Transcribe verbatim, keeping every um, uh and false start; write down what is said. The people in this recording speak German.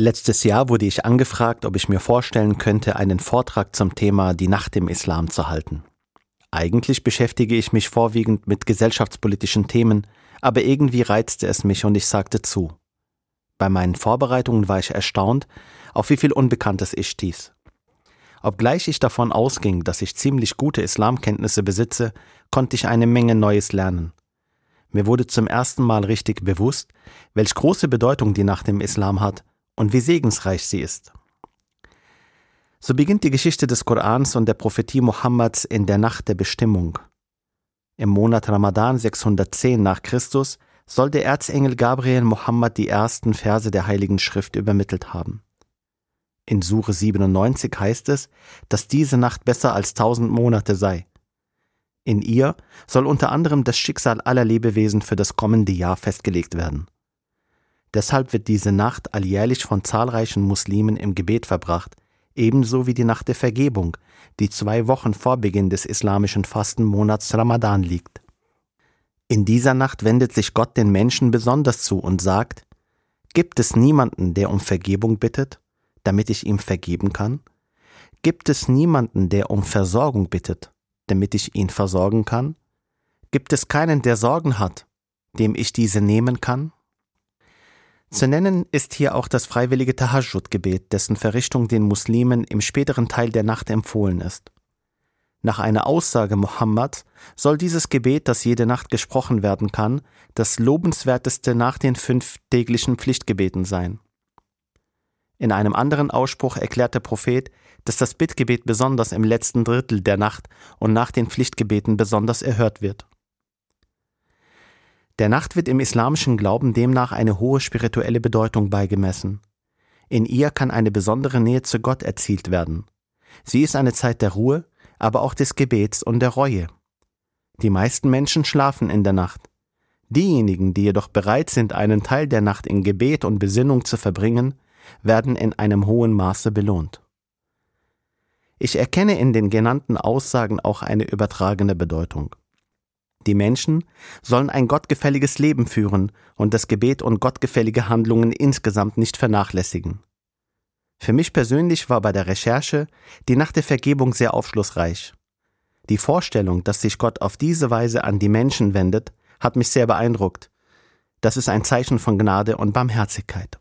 Letztes Jahr wurde ich angefragt, ob ich mir vorstellen könnte, einen Vortrag zum Thema die Nacht im Islam zu halten. Eigentlich beschäftige ich mich vorwiegend mit gesellschaftspolitischen Themen, aber irgendwie reizte es mich und ich sagte zu. Bei meinen Vorbereitungen war ich erstaunt, auf wie viel Unbekanntes ich stieß. Obgleich ich davon ausging, dass ich ziemlich gute Islamkenntnisse besitze, konnte ich eine Menge Neues lernen. Mir wurde zum ersten Mal richtig bewusst, welch große Bedeutung die Nacht im Islam hat und wie segensreich sie ist. So beginnt die Geschichte des Korans und der Prophetie Mohammeds in der Nacht der Bestimmung. Im Monat Ramadan sechshundertzehn nach Christus soll der Erzengel Gabriel Mohammed die ersten Verse der Heiligen Schrift übermittelt haben. In Sure siebenundneunzig heißt es, dass diese Nacht besser als tausend Monate sei. In ihr soll unter anderem das Schicksal aller Lebewesen für das kommende Jahr festgelegt werden. Deshalb wird diese Nacht alljährlich von zahlreichen Muslimen im Gebet verbracht, ebenso wie die Nacht der Vergebung, die zwei Wochen vor Beginn des islamischen Fastenmonats Ramadan liegt. In dieser Nacht wendet sich Gott den Menschen besonders zu und sagt: Gibt es niemanden, der um Vergebung bittet, damit ich ihm vergeben kann? Gibt es niemanden, der um Versorgung bittet, damit ich ihn versorgen kann? Gibt es keinen, der Sorgen hat, dem ich diese nehmen kann? Zu nennen ist hier auch das freiwillige Tahajjud-Gebet, dessen Verrichtung den Muslimen im späteren Teil der Nacht empfohlen ist. Nach einer Aussage Mohammeds soll dieses Gebet, das jede Nacht gesprochen werden kann, das lobenswerteste nach den fünf täglichen Pflichtgebeten sein. In einem anderen Ausspruch erklärt der Prophet, dass das Bittgebet besonders im letzten Drittel der Nacht und nach den Pflichtgebeten besonders erhört wird. Der Nacht wird im islamischen Glauben demnach eine hohe spirituelle Bedeutung beigemessen. In ihr kann eine besondere Nähe zu Gott erzielt werden. Sie ist eine Zeit der Ruhe, aber auch des Gebets und der Reue. Die meisten Menschen schlafen in der Nacht. Diejenigen, die jedoch bereit sind, einen Teil der Nacht in Gebet und Besinnung zu verbringen, werden in einem hohen Maße belohnt. Ich erkenne in den genannten Aussagen auch eine übertragene Bedeutung. Die Menschen sollen ein gottgefälliges Leben führen und das Gebet und gottgefällige Handlungen insgesamt nicht vernachlässigen. Für mich persönlich war bei der Recherche die Nacht der Vergebung sehr aufschlussreich. Die Vorstellung, dass sich Gott auf diese Weise an die Menschen wendet, hat mich sehr beeindruckt. Das ist ein Zeichen von Gnade und Barmherzigkeit.